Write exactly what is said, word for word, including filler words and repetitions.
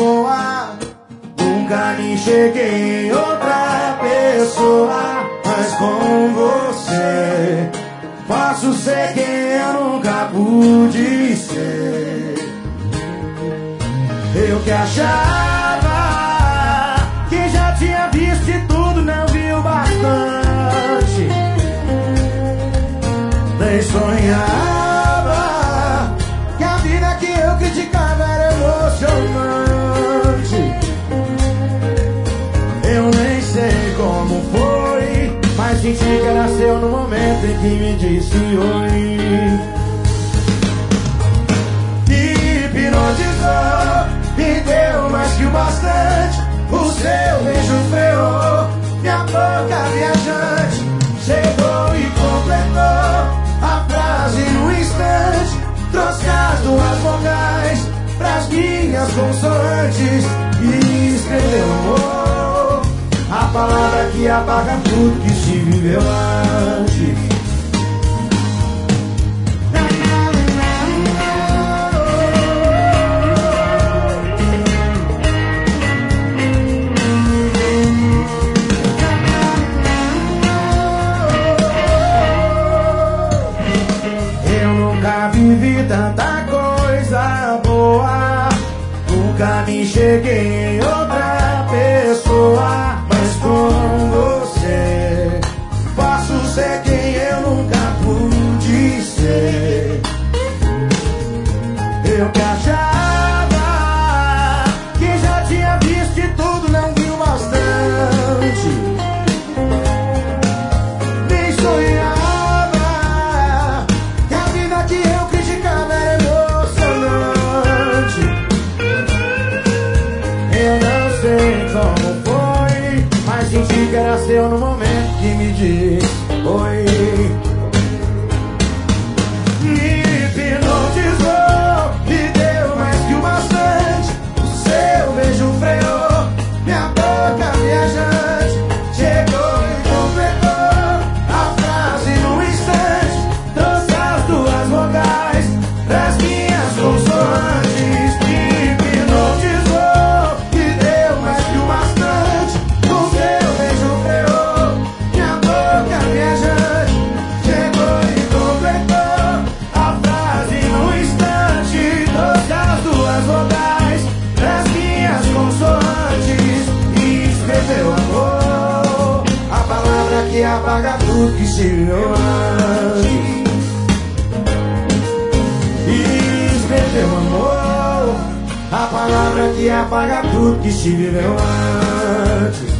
boa. Nunca me enxerguei em outra pessoa, mas com você posso ser quem eu nunca pude ser. Eu que achava que já tinha visto de tudo, não viu bastante. Nem sonhava que a vida que eu criticava era emocionante. Eu nem sei como foi, mas senti que era seu no momento em que me disse oi. Hipnotizou, me deu mais que o bastante. O seu beijo freou minha boca viajante. Chegou e completou a frase no instante. Trouxe as duas vogais pras minhas consoantes e escreveu amor, a palavra que apaga tudo que se viveu antes. Eu nunca vivi tanta coisa boa, nunca me enxerguei em outra pessoa, mas com você posso ser quem eu nunca pude ser. Eu que achava que já tinha visto de tudo, não viu bastante. Nem sonhava que a vida que eu criticava era emocionante. Eu não sei como foi, mas senti que era seu no momento que me disse oi. Me hipnotizou, me deu mais que o bastante. O seu beijo freou minha boca viajante. Chegou e completou a frase no instante. Trouxe as duas vogais das minhas consoantes. Me hipnotizou, me deu mais que o bastante. O seu beijo freou minha boca viajante. Chegou e completou a frase no instante. Trouxe as duas vogais das minhas consoantes e escreveu amor, a palavra que apaga tudo que se viveu antes. E escreveu amor, a palavra que apaga tudo que se viveu antes.